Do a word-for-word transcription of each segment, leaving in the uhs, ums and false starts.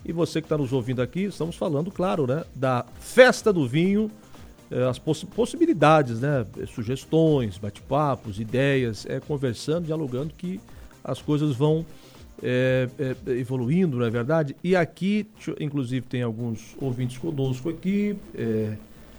E você que está nos ouvindo aqui, estamos falando, claro, né, da Festa do Vinho, eh, as poss- possibilidades, né, sugestões, bate-papos, ideias, é, conversando, dialogando, que as coisas vão é, é, evoluindo, não é verdade? E aqui, inclusive, tem alguns ouvintes conosco aqui, é,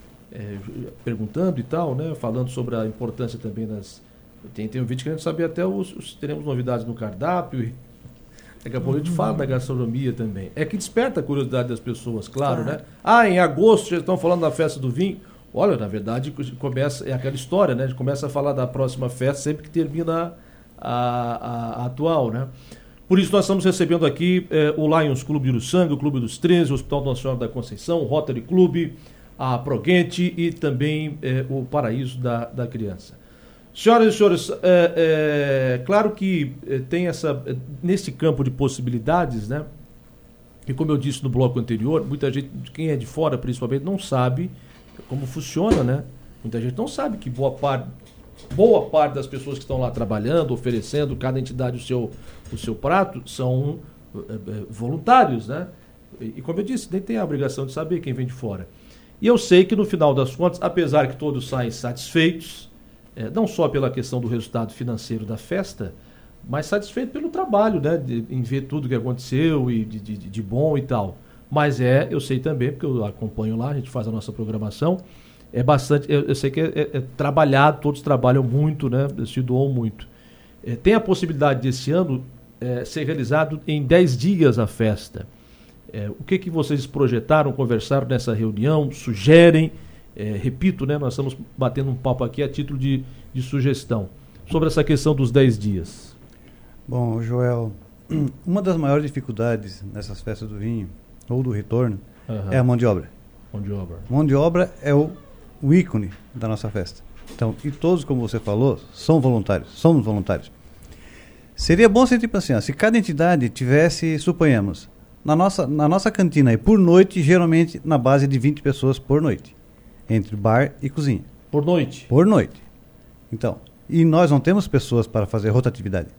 é, perguntando e tal, né, falando sobre a importância também das... Tem, tem ouvinte querendo saber até os, os... Teremos novidades no cardápio e daqui a pouco a gente fala da gastronomia também. É que desperta a curiosidade das pessoas, claro, claro, né? Ah, em agosto já estão falando da festa do vinho. Olha, na verdade, começa, é aquela história, né? A gente começa a falar da próxima festa sempre que termina a, a, a atual, né? Por isso nós estamos recebendo aqui eh, o Lions Clube Uruçanga, o Clube dos treze, o Hospital Nossa Senhora da Conceição, o Rotary Clube, a Progente e também eh, o Paraíso da, da Criança. Senhoras e senhores, é, é, claro que é, tem essa, é, nesse campo de possibilidades, né? E como eu disse no bloco anterior, muita gente, quem é de fora principalmente, não sabe como funciona, né? Muita gente não sabe que boa parte, boa parte das pessoas que estão lá trabalhando, oferecendo cada entidade o seu, o seu prato, são é, é, voluntários, né? E, e como eu disse, nem tem a obrigação de saber quem vem de fora. E eu sei que no final das contas, apesar que todos saem satisfeitos, É, não só pela questão do resultado financeiro da festa, mas satisfeito pelo trabalho, né? De, em ver tudo que aconteceu e de, de, de bom e tal. Mas é, eu sei também, porque eu acompanho lá, a gente faz a nossa programação, é bastante, eu, eu sei que é, é, é trabalhado, todos trabalham muito, né? Se doam muito. É, tem a possibilidade desse ano é, ser realizado em dez dias a festa. É, o que, que vocês projetaram, conversaram nessa reunião, sugerem? É, repito, né, nós estamos batendo um papo aqui a título de, de sugestão sobre essa questão dos dez dias. Bom, Joel, uma das maiores dificuldades nessas festas do vinho, ou do retorno, uhum. é a mão de obra. Mão de obra. Mão de obra é o, o ícone da nossa festa. Então, e todos, como você falou, são voluntários, somos voluntários. Seria bom se, tipo assim, ó, se cada entidade tivesse, suponhamos, na nossa, na nossa cantina, aí, por noite, geralmente na base de vinte pessoas por noite. Entre bar e cozinha. Por noite? Por noite. Então, e nós não temos pessoas para fazer rotatividade.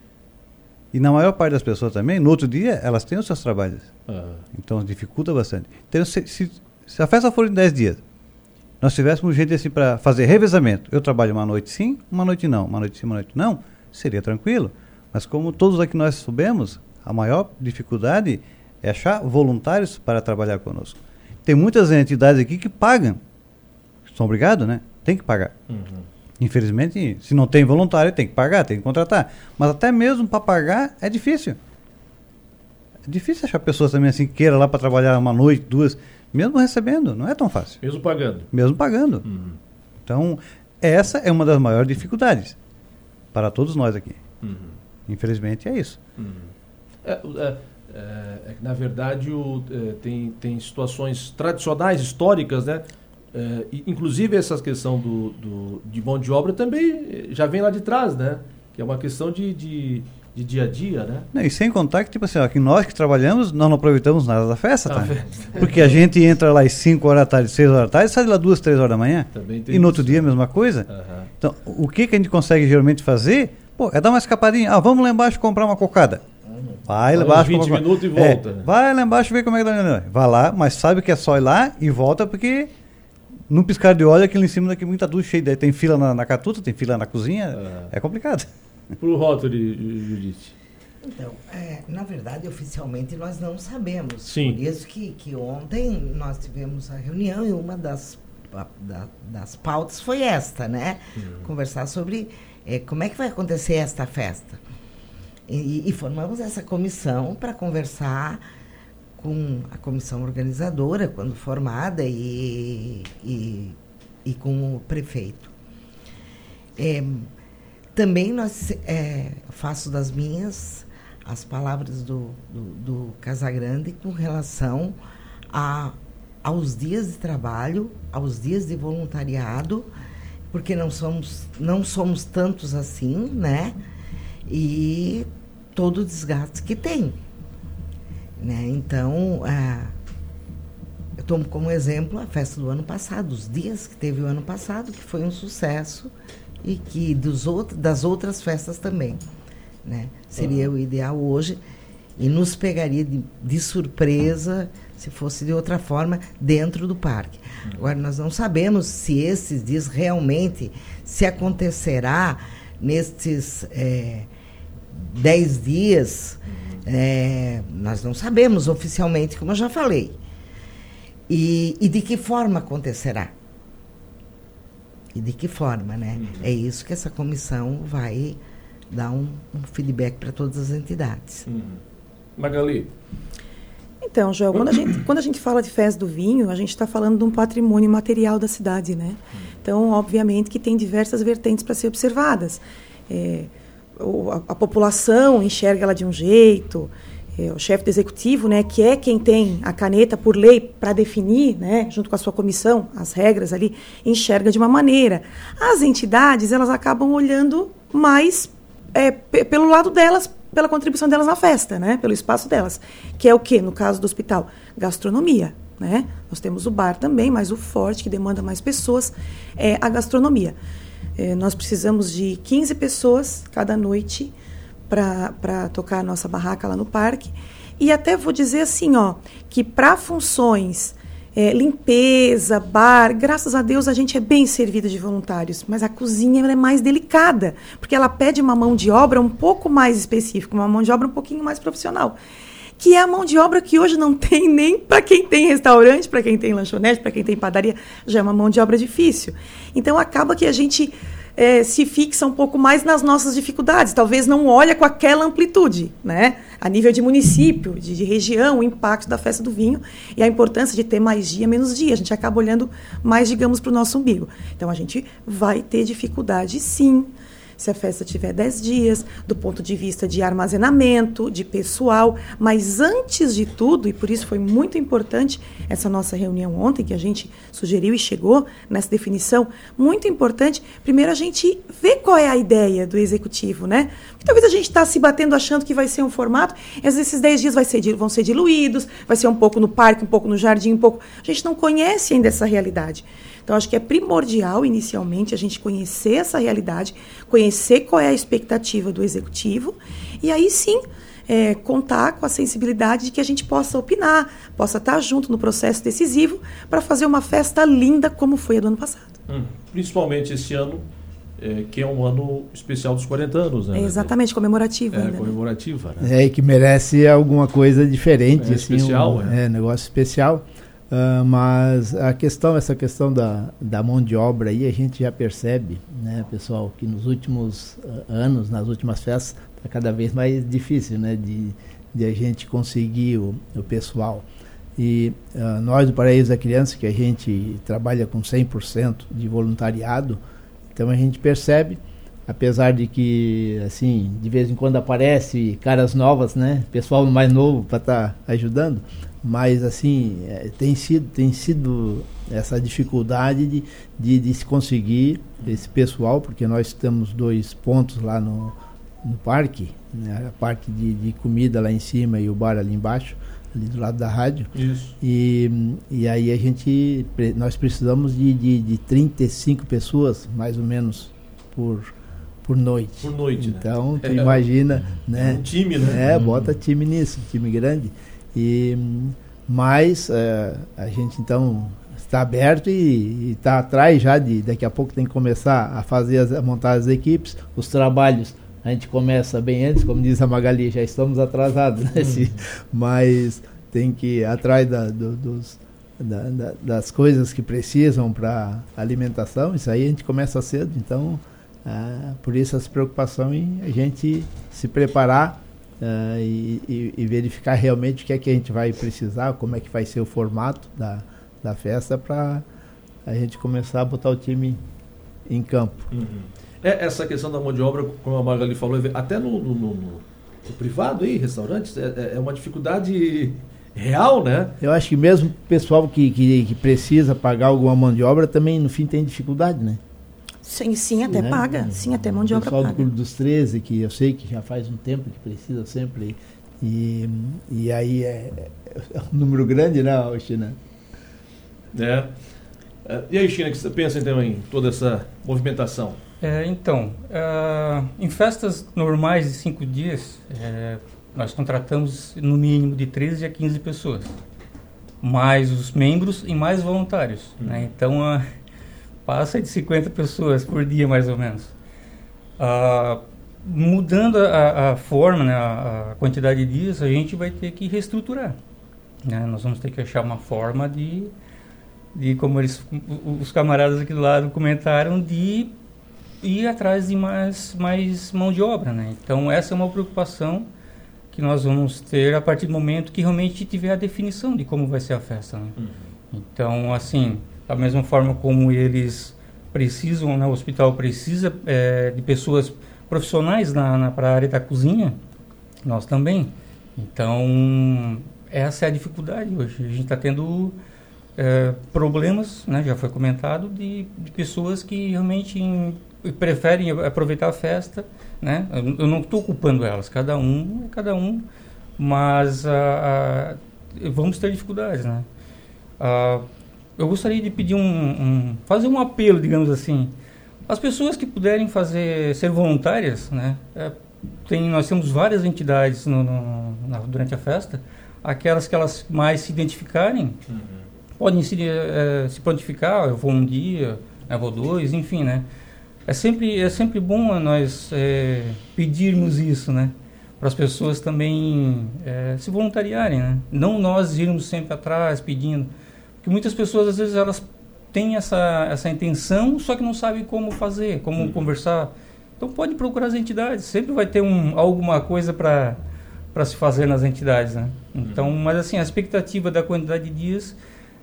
E na maior parte das pessoas também, no outro dia, elas têm os seus trabalhos. Ah. Então, dificulta bastante. Então, se, se, se a festa for em dez dias, nós tivéssemos gente assim para fazer revezamento. Eu trabalho uma noite sim, uma noite não. Uma noite sim, uma noite não. Seria tranquilo. Mas como todos aqui nós soubemos, a maior dificuldade é achar voluntários para trabalhar conosco. Tem muitas entidades aqui que pagam. São obrigados, né? Tem que pagar. Uhum. Infelizmente, se não tem voluntário, tem que pagar, tem que contratar. Mas até mesmo para pagar é difícil. É difícil achar pessoas também assim que queiram lá para trabalhar uma noite, duas, mesmo recebendo, não é tão fácil. Mesmo pagando. Mesmo pagando. Uhum. Então, essa é uma das maiores dificuldades para todos nós aqui. Uhum. Infelizmente é isso. Uhum. É, é, é, é que na verdade o, é, tem, tem situações tradicionais, históricas, né? É, inclusive essa questão do, do, de mão de obra também já vem lá de trás, né? Que é uma questão de, de, de dia a dia, né? Não, e sem contar que, tipo assim, ó, que nós que trabalhamos, nós não aproveitamos nada da festa, tá? Festa. Porque a gente entra lá às cinco horas da tarde, seis horas da tarde, sai de lá duas, três horas da manhã. Também tem e no outro isso, dia a mesma coisa. Uhum. Então, o que, que a gente consegue geralmente fazer? Pô, é dar uma escapadinha. Ah, vamos lá embaixo comprar uma cocada. Vai lá embaixo. vinte minutos e volta. É, né? Vai lá embaixo ver como é que tá. Vai lá, mas sabe que é só ir lá e volta, porque num piscar de olho, aquilo em cima daqui muita dúvida cheia. Daí tem fila na, na catuta, tem fila na cozinha. Ah. É complicado. Pro Rotary, Judite. Então, é, na verdade, oficialmente nós não sabemos. Sim. Por isso que, que ontem nós tivemos a reunião e uma das, a, da, das pautas foi esta, né? Uhum. Conversar sobre é, como é que vai acontecer esta festa. E, e formamos essa comissão para conversar com a comissão organizadora, quando formada, e, e, e com o prefeito. É, também nós é, faço das minhas as palavras do, do, do Casagrande com relação a, aos dias de trabalho, aos dias de voluntariado, porque não somos, não somos tantos assim, né? E todo o desgaste que tem. Né? Então, ah, eu tomo como exemplo a festa do ano passado, os dias que teve o ano passado, que foi um sucesso, e que dos outros, das outras festas também. Né? Seria uhum. o ideal hoje. E nos pegaria de, de surpresa se fosse de outra forma dentro do parque. Agora, nós não sabemos se esses dias realmente se acontecerá nestes é, dez dias. É, nós não sabemos oficialmente, como eu já falei. E, e de que forma acontecerá? E de que forma, né? Uhum. É isso que essa comissão vai dar um, um feedback para todas as entidades. Uhum. Magali? Então, Joel, quando a, gente, quando a gente fala de festa do vinho, a gente está falando de um patrimônio material da cidade, né? Então, obviamente que tem diversas vertentes para ser observadas. É, a, a população enxerga ela de um jeito, é, o chefe do executivo, né, que é quem tem a caneta por lei para definir, né, junto com a sua comissão, as regras ali, enxerga de uma maneira. As entidades, elas acabam olhando mais é, p- pelo lado delas, pela contribuição delas na festa, né, pelo espaço delas, que é o quê? No caso do hospital, gastronomia, né? Nós temos o bar também, mas o forte, que demanda mais pessoas, é a gastronomia. É, nós precisamos de quinze pessoas cada noite para tocar a nossa barraca lá no parque. E até vou dizer assim, ó, que para funções, é, limpeza, bar, graças a Deus a gente é bem servido de voluntários, mas a cozinha ela é mais delicada, porque ela pede uma mão de obra um pouco mais específica, uma mão de obra um pouquinho mais profissional, que é a mão de obra que hoje não tem nem para quem tem restaurante, para quem tem lanchonete, para quem tem padaria, já é uma mão de obra difícil. Então acaba que a gente é, se fixa um pouco mais nas nossas dificuldades, talvez não olha com aquela amplitude, né? A nível de município, de, de região, o impacto da festa do vinho e a importância de ter mais dia, menos dia. A gente acaba olhando mais, digamos, para o nosso umbigo. Então a gente vai ter dificuldade, sim, se a festa tiver dez dias, do ponto de vista de armazenamento, de pessoal, mas antes de tudo, e por isso foi muito importante essa nossa reunião ontem, que a gente sugeriu e chegou nessa definição, muito importante, primeiro a gente ver qual é a ideia do executivo, né? Porque talvez a gente está se batendo achando que vai ser um formato, e às vezes esses dez dias vai ser, vão ser diluídos, vai ser um pouco no parque, um pouco no jardim, um pouco... A gente não conhece ainda essa realidade. Então, acho que é primordial, inicialmente, a gente conhecer essa realidade, conhecer qual é a expectativa do executivo, e aí sim, é, contar com a sensibilidade de que a gente possa opinar, possa estar junto no processo decisivo para fazer uma festa linda como foi a do ano passado. Hum, principalmente esse ano, é, que é um ano especial dos quarenta anos, né? É exatamente, comemorativo. É, ainda, comemorativa, né? É, e que merece alguma coisa diferente. É assim, especial, um, é. é, negócio especial. Uh, mas a questão, essa questão da, da mão de obra aí, a gente já percebe, né, pessoal, que nos últimos uh, anos, nas últimas festas, está cada vez mais difícil, né, de, de a gente conseguir o, o pessoal. E uh, nós do Paraíso da Criança, que a gente trabalha com cem por cento de voluntariado, então a gente percebe, apesar de que, assim, de vez em quando aparece caras novas, né, pessoal mais novo para estar tá ajudando, mas assim, é, tem sido, tem sido essa dificuldade de, de, de se conseguir esse pessoal, porque nós temos dois pontos lá no, no parque, né, a parte de, de comida lá em cima e o bar ali embaixo, ali do lado da rádio. Isso. E, e aí a gente, nós precisamos de, de, de trinta e cinco pessoas, mais ou menos, por, por noite. Por noite, então, né? tu É, imagina, é né? um time, né? É, bota time nisso, time grande. E, mas é, a gente então está aberto e está atrás já de, daqui a pouco tem que começar a fazer, as, a montar as equipes, os trabalhos, a gente começa bem antes, como diz a Magali, já estamos atrasados, né? Se, mas tem que ir atrás da, do, dos, da, da, das coisas que precisam para alimentação, isso aí a gente começa cedo, então ah, por isso essa preocupação em a gente se preparar Uh, e, e, e verificar realmente o que é que a gente vai precisar, como é que vai ser o formato da, da festa para a gente começar a botar o time em campo. Uhum. É, essa questão da mão de obra, como a Magali falou, até no, no, no, no privado aí, restaurantes, é, é uma dificuldade real, né? Eu acho que mesmo o pessoal que, que, que precisa pagar alguma mão de obra também no fim tem dificuldade, né? Sim, sim, até né? paga. Sim, até mão de obra paga. O pessoal do Clube dos treze, que eu sei que já faz um tempo que precisa sempre. E, e aí é, é um número grande, né, China? É. E aí, China, o que você pensa então em toda essa movimentação? É, então, uh, em festas normais de cinco dias, é, nós contratamos no mínimo de treze a quinze pessoas, mais os membros e mais voluntários, uhum. né? Então, a, passa de cinquenta pessoas por dia, mais ou menos. Ah, mudando a, a forma, né, a, a quantidade de dias, a gente vai ter que reestruturar, né? Nós vamos ter que achar uma forma de, de como eles, os camaradas aqui do lado comentaram, de ir atrás de mais, mais mão de obra, né? Então, essa é uma preocupação que nós vamos ter a partir do momento que realmente tiver a definição de como vai ser a festa, né? Uhum. Então, assim, da mesma forma como eles precisam, né, o hospital precisa é, de pessoas profissionais na, na, para a área da cozinha, nós também. Então, essa é a dificuldade hoje. A gente está tendo é, problemas, né, já foi comentado, de, de pessoas que realmente em, preferem aproveitar a festa, né? Eu, eu não estou culpando elas, cada um é cada um, mas a, a, vamos ter dificuldades, né? A, eu gostaria de pedir um, um, fazer um apelo, digamos assim, as pessoas que puderem fazer, ser voluntárias, né? É, tem, nós temos várias entidades no, no, na, durante a festa, aquelas que elas mais se identificarem, uhum. podem se, é, se prontificar, eu vou um dia, eu vou dois, enfim, né? É sempre, é sempre bom nós é, pedirmos isso, né? Para as pessoas também é, se voluntariarem, né? Não nós irmos sempre atrás pedindo, porque muitas pessoas às vezes elas têm essa, essa intenção, só que não sabem como fazer, como uhum. conversar. Então pode procurar as entidades, sempre vai ter um, alguma coisa para para se fazer nas entidades, né? Então, uhum. mas assim, a expectativa da quantidade de dias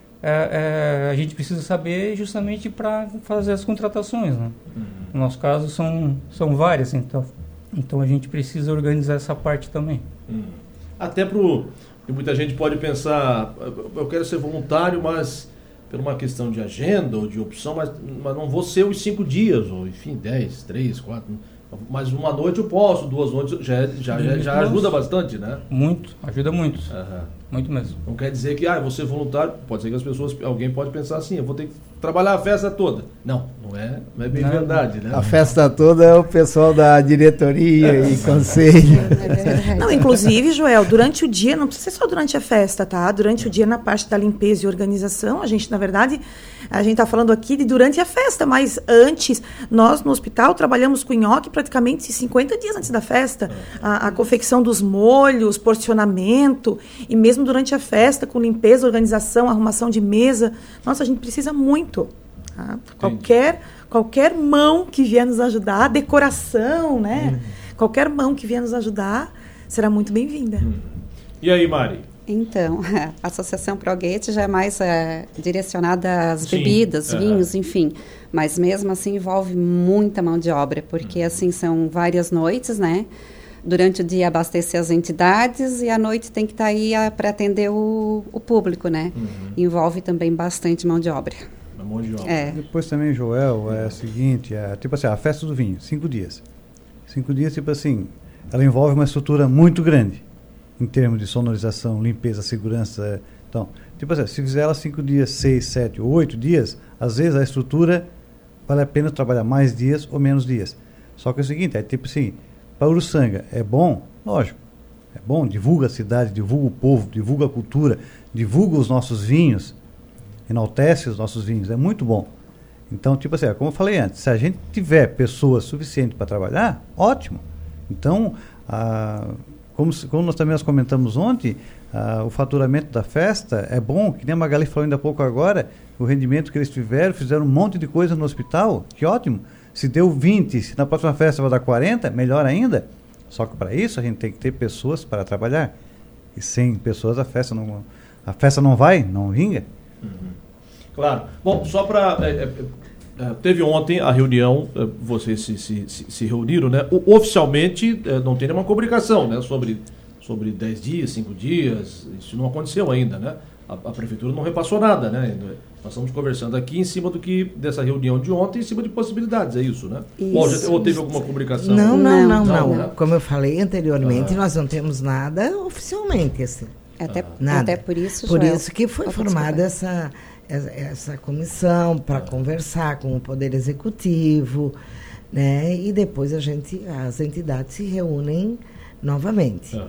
É, é, a gente precisa saber justamente para fazer as contratações, né? Uhum. No nosso caso são, são várias, então, então a gente precisa organizar essa parte também. Uhum. Até pro que muita gente pode pensar, eu quero ser voluntário, mas por uma questão de agenda ou de opção, mas, mas não vou ser os cinco dias, ou enfim, dez, três, quatro, mas uma noite eu posso, duas noites já, já, já, já ajuda bastante, né? Muito, ajuda muito. Uhum. Muito mesmo. Não quer dizer que, ah, eu vou ser voluntário, pode ser que as pessoas, alguém pode pensar assim, eu vou ter que trabalhar a festa toda. Não, não é, não é bem não, verdade, né? A festa toda é o pessoal da diretoria é. e conselho. É não, inclusive, Joel, durante o dia, não precisa ser só durante a festa, tá? Durante o dia, na parte da limpeza e organização, a gente, na verdade, a gente está falando aqui de durante a festa, mas antes, nós no hospital trabalhamos com nhoque praticamente cinquenta dias antes da festa. A, a confecção dos molhos, porcionamento, e mesmo durante a festa, com limpeza, organização, arrumação de mesa. Nossa, a gente precisa muito. Tá? Qualquer, qualquer mão que vier nos ajudar, decoração, né? Uhum. Qualquer mão que vier nos ajudar, será muito bem-vinda. Uhum. E aí, Mari? Então, a Associação Proguete já é mais é, direcionada às Sim. bebidas, uhum. vinhos, enfim. Mas mesmo assim envolve muita mão de obra, porque uhum. assim são várias noites, né? Durante o dia abastecer as entidades e à noite tem que estar aí para atender o, o público, né? Uhum. Envolve também bastante mão de obra. A mão de obra. É. Depois também, Joel, é o seguinte, é, tipo assim, a festa do vinho, cinco dias. Cinco dias, tipo assim, ela envolve uma estrutura muito grande, em termos de sonorização, limpeza, segurança. Então, tipo assim, se fizer ela cinco dias, seis, sete, oito dias, às vezes a estrutura vale a pena trabalhar mais dias ou menos dias. Só que é o seguinte, é tipo assim, para Uruçanga é bom? Lógico, é bom, divulga a cidade, divulga o povo, divulga a cultura, divulga os nossos vinhos, enaltece os nossos vinhos, é muito bom. Então, tipo assim, como eu falei antes, se a gente tiver pessoas suficientes para trabalhar, ótimo. Então, ah, como, como nós também nós comentamos ontem, ah, o faturamento da festa é bom, que nem a Magali falou ainda há pouco agora, o rendimento que eles tiveram, fizeram um monte de coisa no hospital, que ótimo. Se deu vinte, se na próxima festa vai dar quarenta, melhor ainda. Só que para isso a gente tem que ter pessoas para trabalhar. E sem pessoas a festa não, a festa não vai, não vinga. Uhum. Claro. Bom, só para... É, é, teve ontem a reunião, é, vocês se, se, se, se reuniram, né? O, oficialmente é, não tem nenhuma comunicação, né? Sobre, sobre dez dias, cinco dias, isso não aconteceu ainda, né? A, a prefeitura não repassou nada, né? Nós estamos conversando aqui em cima do que, dessa reunião de ontem, em cima de possibilidades, é isso, né? Isso. Ou, já, ou teve alguma comunicação? Não, não, não, não. não. não. Como eu falei anteriormente, ah. nós não temos nada oficialmente, assim. Até, ah. nada. até por isso, Por Joel, isso que foi formada essa, essa comissão para ah. conversar com o Poder Executivo, né? E depois a gente, as entidades se reúnem novamente. Ah.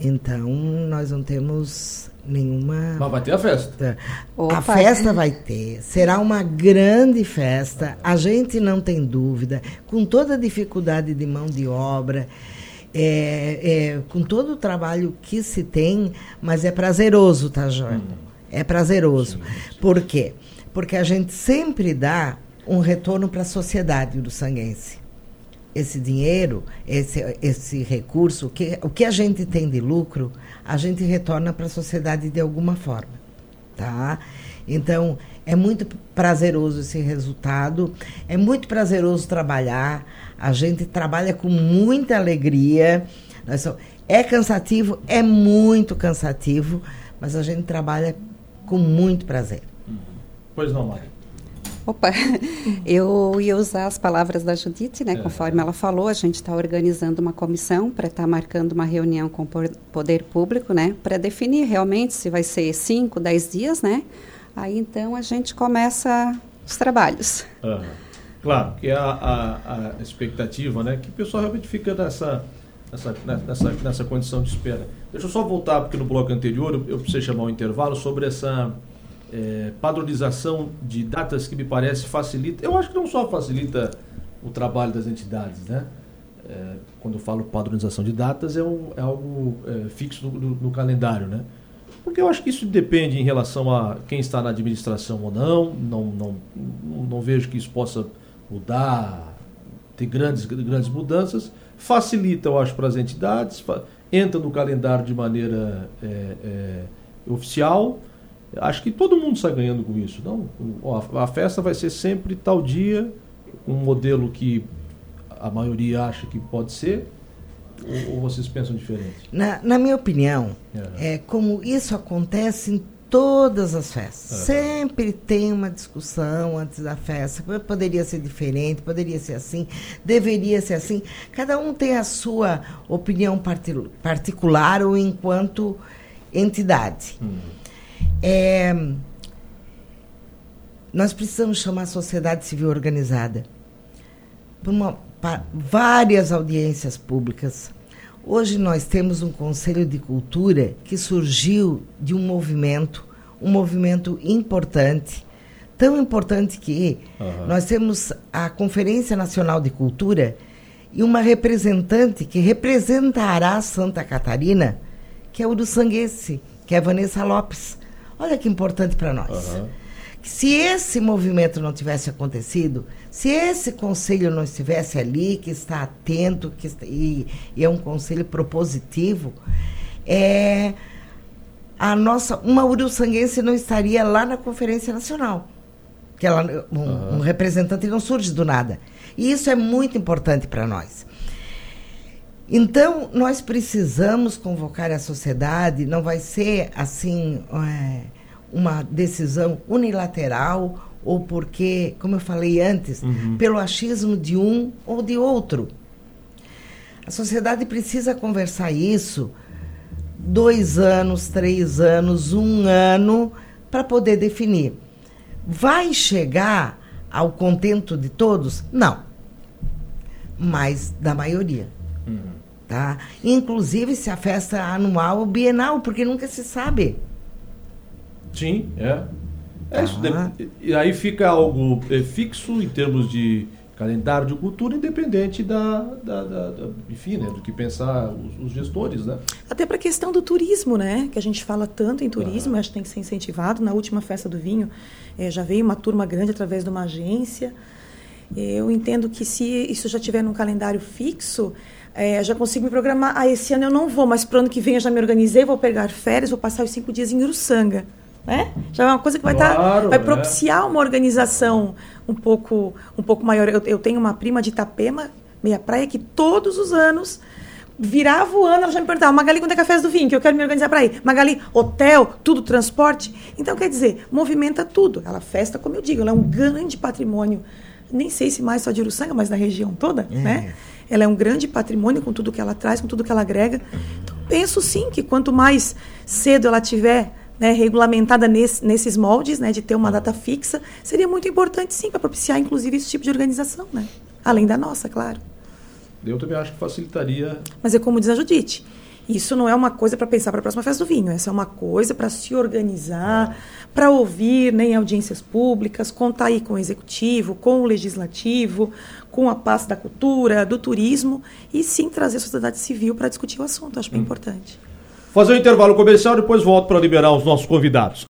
Então, nós não temos nenhuma... Mas vai ter a festa. Opa. A festa vai ter. Será uma grande festa. A gente não tem dúvida. Com toda a dificuldade de mão de obra, é, é, com todo o trabalho que se tem, mas é prazeroso, tá, João? Hum. É prazeroso. Sim, sim. Por quê? Porque a gente sempre dá um retorno para a sociedade uruçanguense. Esse dinheiro, esse, esse recurso, o que, o que a gente tem de lucro, a gente retorna para a sociedade de alguma forma, tá? Então, é muito prazeroso esse resultado, é muito prazeroso trabalhar, a gente trabalha com muita alegria, nós somos, é cansativo, é muito cansativo, mas a gente trabalha com muito prazer. Uhum. Pois não, Mari? Opa, eu ia usar as palavras da Judite, né? É. Conforme ela falou, a gente está organizando uma comissão para estar tá marcando uma reunião com o poder público, né? Para definir realmente se vai ser cinco, dez dias, né? Aí então a gente começa os trabalhos. Uhum. Claro, que é a, a, a expectativa, né? Que o pessoal realmente fica nessa, nessa, nessa, nessa condição de espera. Deixa eu só voltar, porque no bloco anterior eu, eu precisei chamar um intervalo sobre essa... É, padronização de datas que me parece facilita, eu acho que não só facilita o trabalho das entidades, né? É, quando eu falo padronização de datas é, um, é algo é, fixo no, no, no calendário, né? Porque eu acho que isso depende em relação a quem está na administração ou não, não, não, não, não vejo que isso possa mudar, ter grandes, grandes mudanças, facilita, eu acho, para as entidades, fa- entra no calendário de maneira é, é, oficial. Acho que todo mundo está ganhando com isso. Não? A festa vai ser sempre tal dia, um modelo que a maioria acha que pode ser, ou, ou vocês pensam diferente? Na, na minha opinião, é. É, como isso acontece em todas as festas. É. Sempre tem uma discussão antes da festa. Poderia ser diferente, poderia ser assim, deveria ser assim. Cada um tem a sua opinião partic- particular ou enquanto entidade. Hum. É, nós precisamos chamar a sociedade civil organizada para, uma, para várias audiências públicas. Hoje nós temos um Conselho de Cultura que surgiu de um movimento, um movimento importante, tão importante que uhum. nós temos a Conferência Nacional de Cultura e uma representante que representará Santa Catarina, que é uruçanguense, que é a Vanessa Lopes. Olha que importante para nós. Uhum. Se esse movimento não tivesse acontecido, se esse conselho não estivesse ali, que está atento, que está, e, e é um conselho propositivo, é, a nossa, uma uruçanguense não estaria lá na Conferência Nacional. Que ela, um, uhum. um representante não surge do nada. E isso é muito importante para nós. Então, nós precisamos convocar a sociedade, não vai ser, assim, é, uma decisão unilateral ou porque, como eu falei antes, uhum. pelo achismo de um ou de outro. A sociedade precisa conversar isso dois anos, três anos, um ano, para poder definir. Vai chegar ao contento de todos? Não. Mas da maioria. Uhum. Tá? Inclusive se a festa é anual ou bienal, porque nunca se sabe. Sim, é. é isso, e aí fica algo é, fixo em termos de calendário de cultura, independente da, da, da, da enfim, né, do que pensar os, os gestores, né? Até para a questão do turismo, né? Que a gente fala tanto em turismo, ah. acho que tem que ser incentivado. Na última festa do vinho, é, já veio uma turma grande através de uma agência. Eu entendo que se isso já tiver num calendário fixo, é, já consigo me programar. Ah, esse ano eu não vou, mas para o ano que vem eu já me organizei, vou pegar férias, vou passar os cinco dias em Uruçanga. Né? Já é uma coisa que vai, claro, tá, vai propiciar é. uma organização um pouco, um pouco maior. Eu, eu tenho uma prima de Itapema, Meia Praia, que todos os anos virava o ano, ela já me perguntava: Magali, quando é que é a festa do vinho? Que eu quero me organizar para ir. Magali, hotel, tudo, transporte. Então, quer dizer, movimenta tudo. Ela festa, como eu digo, ela é um grande patrimônio, nem sei se mais só de Uruçanga, mas da região toda, é. né? Ela é um grande patrimônio com tudo que ela traz, com tudo que ela agrega. Então, penso sim que quanto mais cedo ela tiver, né, regulamentada nesse, nesses moldes, né, de ter uma data fixa, seria muito importante sim para propiciar inclusive esse tipo de organização, né? Além da nossa, claro. Eu também acho que facilitaria. Mas é como diz a Judite, isso não é uma coisa para pensar para a próxima festa do vinho, essa é uma coisa para se organizar, para ouvir, né, em audiências públicas, contar aí com o executivo, com o legislativo, com a pasta da cultura, do turismo, e sim trazer a sociedade civil para discutir o assunto, acho bem hum. importante. Fazer um intervalo comercial, depois volto para liberar os nossos convidados.